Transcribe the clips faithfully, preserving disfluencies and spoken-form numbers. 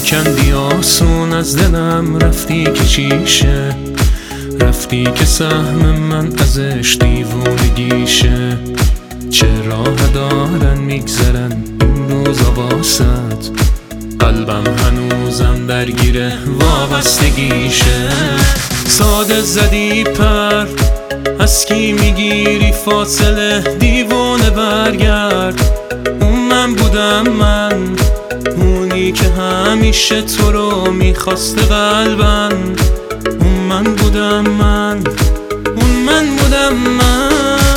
کندی آسون از دلم، رفتی که چیشه، رفتی که سهم من ازش دیوونگیشه. چه راه دارن میگذرن این روزا واسد، قلبم هنوزم درگیره وابستگیشه. ساده زدی پر، از کی میگیری فاصله، دیوانه برگرد. اون من بودم من، اونی که همیشه تو رو میخواسته قلبم. اون من بودم من، اون من بودم من.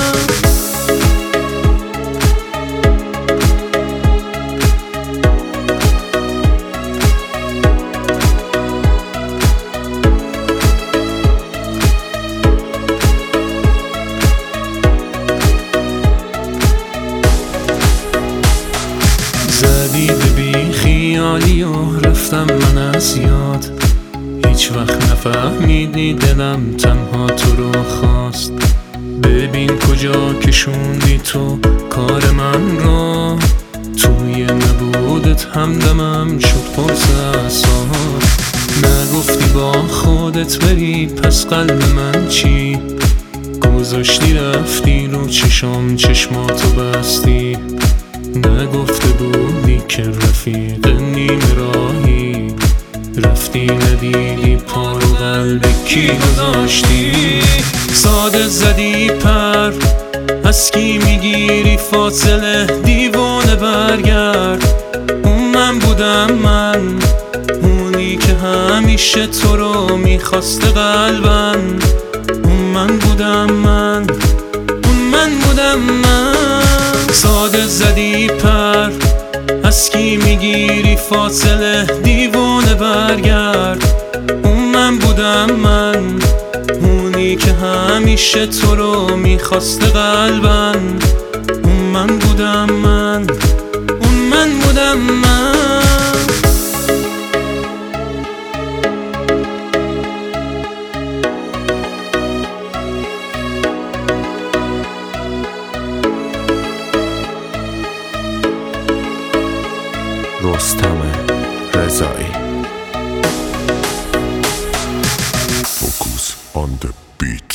زدی به بی خیالی و رفتم من از یاد، هیچ وقت نفهمیدی دلم تنها تو رو خواست. ببین کجا کشوندی تو کار من رو، توی نبودت همدمم شد پرسسار. نگفتی با خودت بری پس قلب من چی، گذاشتی رفتی رو چشام چشماتو بستی. نگفته بودی که رفیق نیمه راهی، رفتی ندیدی پا رو قلب کی گذاشتی. ساده زدی پر، از کی میگیری فاصله، دیوانه برگرد. اون من بودم من، اونی که همیشه تو رو میخواسته قلبم. اون من بودم من، اون من بودم من. ساده زدی پر، از کی میگیری فاصله، دیوانه برگرد. اون من بودم من، اونی که همیشه تو رو میخواسته قلبم. اون من بودم من، اون من بودم من. رستم رضایی. Focus on the beat.